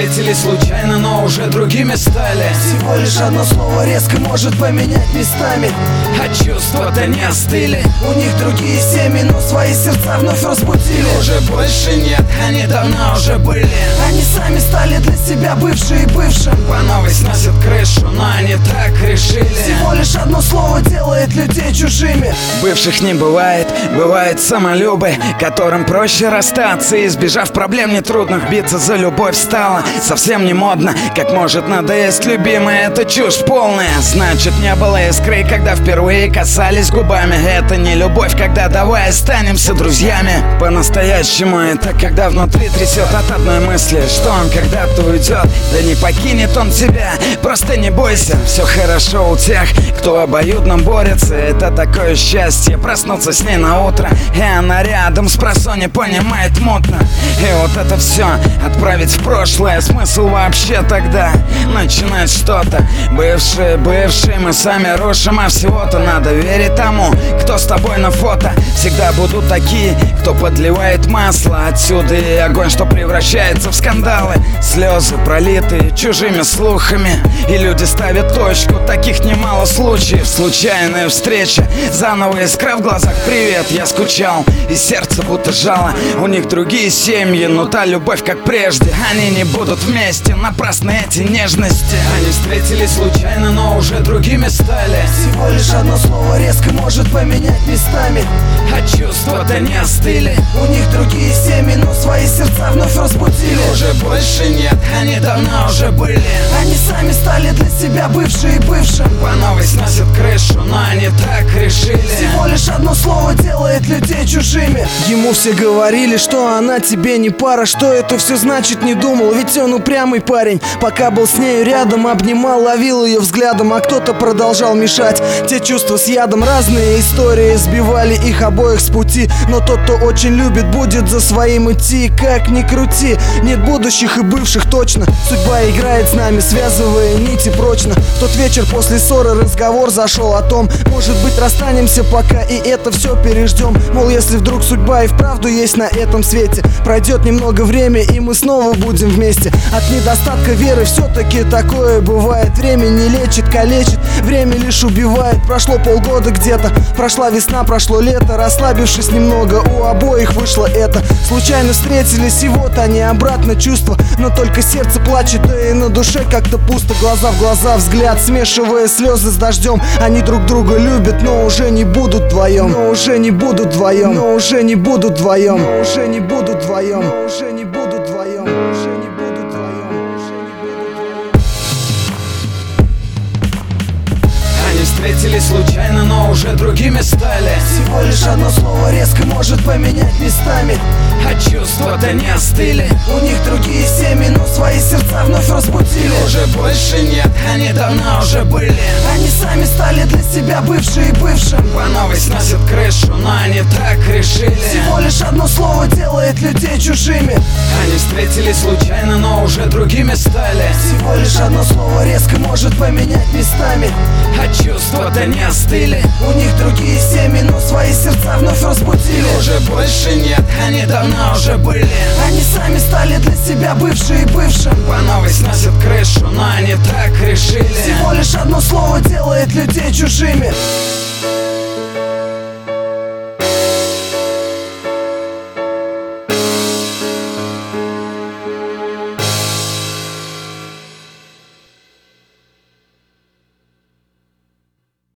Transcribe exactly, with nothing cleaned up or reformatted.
встретились случайно, но уже другими стали. Всего лишь одно слово резко может поменять местами. А чувства-то не остыли. У них другие семьи, но свои сердца вновь разбудили. Уже больше нет, они давно уже были. Они сами стали для себя бывшие бывшим. По новой сносят крышу, но они так решили. Всего лишь одно слово делает людей чужими. Бывших не бывает, бывают самолюбы, которым проще расстаться. Избежав проблем нетрудных, биться за любовь стало совсем не модно. Как может надоесть любимая, это чушь полная. Значит, не было искры, когда впервые касались губами. Это не любовь, когда давай останемся друзьями. По-настоящему это когда внутри трясет от одной мысли, что он когда-то уйдет. Да не покинет он тебя, просто не бойся. Все хорошо у тех, кто обоюдно борется. Это такое счастье проснуться с ней на утро, и она рядом с просонья понимает мутно. И вот это все отправить в прошлое. Смысл вообще тогда начинать что-то. Бывшие, бывшие, мы сами рушим. А всего-то надо верить тому, кто с тобой на фото. Всегда будут такие, кто подливает масло. Отсюда и огонь, что превращается в скандалы. Слезы, пролитые чужими слухами. И люди ставят точку, таких немало случаев. Случайная встреча, заново искра в глазах. Привет, я скучал, и сердце будто жало. У них другие семьи, но та любовь как прежде. Они не будут вместе, напрасны эти нежности. Они встретились случайно, но уже другими стали. Всего лишь одно слово резко может поменять местами. А чувства-то не остыли. У них другие семьи, но свои сердца вновь разбудили. Уже больше нет, они давно уже были. Они сами стали для себя бывшие бывшим. По новой сносят крышу, но они так решили. Всего лишь одно слово делает людей чужими. Ему все говорили, что она тебе не пара. Что это все значит, не думал, ведь он упрямый парень. Пока был с нею рядом, обнимал, ловил ее взглядом. А кто-то продолжал мешать. Те чувства с ядом, разные истории сбивали их обоих с пути. Но тот, кто очень любит, будет за своим идти. Как ни крути, нет будущих и бывших точно. Судьба играет с нами, связывая нити прочно. В тот вечер после ссоры разговор зашел о том, может быть, расстанемся пока и это все переждем. Мол, если вдруг судьба и вправду есть на этом свете, пройдет немного время и мы снова будем вместе. От недостатка веры все-таки такое бывает. Время не лечит, калечит, время лишь убивает. Прошло полгода где-то, прошла весна, прошло лето. Расслабившись немного, у обоих вышло это. Случайно встретились, и вот они обратно чувства. Но только сердце плачет, да и на душе как-то пусто. Глаза в глаза, взгляд, смешивая слезы с дождем. Они друг друга любят, но уже не будут вдвоем. Но уже не будут вдвоем. Но уже не будут вдвоем. Но уже не будут вдвоем. Но уже не будут вдвоем. Уже не будут вдвоем. Они встретились случайно, но уже другими стали. Всего лишь одно слово резко может поменять местами. А чувства-то не остыли. У них другие семьи, но свои сердца вновь разбудили. Уже больше нет, они давно уже были. Они сами стали для себя бывшие бывшим. По новой сносят крышу, но они так решили. Всего лишь одно слово делает людей чужими. Они встретились случайно, но уже другими стали. Всего лишь одно слово резко может поменять местами. А чувства-то не остыли. У них другие семьи, но свои сердца вновь разбудили. Уже больше нет, они давно уже были. Они сами стали для себя бывшие бывшим. По новой сносят крышу, но они так решили. Всего лишь одно слово делает людей чужими.